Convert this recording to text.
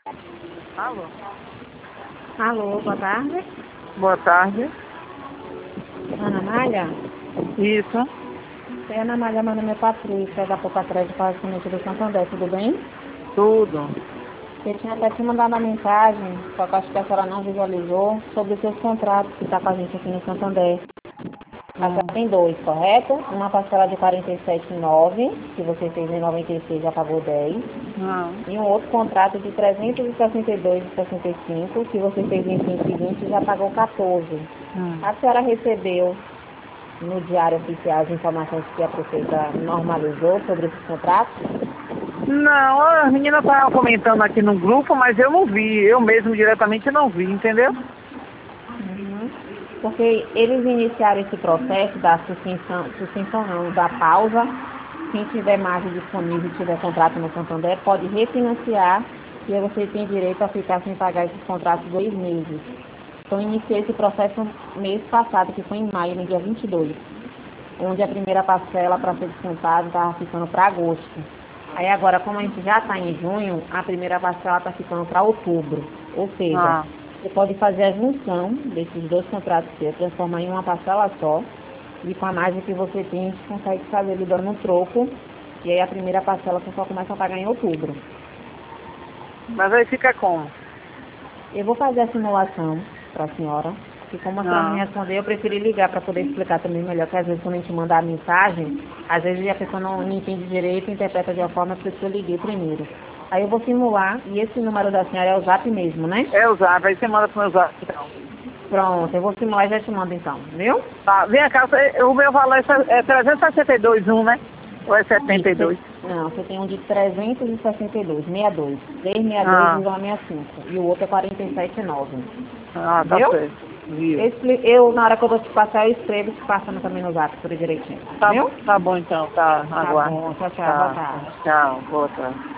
Alô? Alô, boa tarde. Boa tarde. Ana Malha? Isso. Ana Malha, meu nome é Patrícia, da pouco atrás de Correspondente do Santander, tudo bem? Tudo. Eu tinha até te mandado uma mensagem, só que acho que a senhora não visualizou, sobre os seus contratos que está com a gente aqui no Santander. A senhora tem dois, correto? Uma parcela de 47,9, que você fez em 96 já pagou 10. Não. E um outro contrato de 362,65, que você fez em 120 e já pagou 14. A senhora recebeu no Diário Oficial as informações que a prefeita normalizou sobre esses contratos? Não, a menina estava comentando aqui no grupo, mas eu não vi. Eu mesmo diretamente não vi, entendeu? Porque eles iniciaram esse processo da suspensão não, da pausa. Quem tiver margem disponível e tiver contrato no Santander pode refinanciar e aí você tem direito a ficar sem pagar esses contratos 2 meses. Então, iniciei esse processo no mês passado, que foi em maio, no dia 22, onde a primeira parcela para ser descontada estava ficando para agosto. Aí agora, como a gente já está em junho, a primeira parcela está ficando para outubro. Ou seja, você pode fazer a junção desses dois contratos que transformar em uma parcela só, e com a margem que você tem, a gente consegue fazer ele dando um troco, e aí a primeira parcela você só começa a pagar em outubro. Mas aí fica como? Eu vou fazer a simulação para a senhora, e como a senhora me respondeu, eu preferi ligar para poder explicar também melhor, porque às vezes quando a gente manda a mensagem, às vezes a pessoa não entende direito, interpreta de uma forma, por isso que eu liguei primeiro. Aí eu vou simular, e esse número da senhora é o zap mesmo, né? É o zap, aí você manda pro meu zap, então. Pronto, eu vou simular e já te mando então, viu? Tá, vem cá, o meu valor é 362,1, né? Ou é 72? Não, você tem um de 362, 62, 362,65 e o outro é 47,9. Ah, tá Viu? certo. Viu? Na hora que eu vou te passar, eu escrevo te passando também no zap, tudo direitinho. Tá, Viu? tá bom então, tá, Tá aguarde. bom, tchau, tchau, boa Tá, tarde. tchau, boa tarde.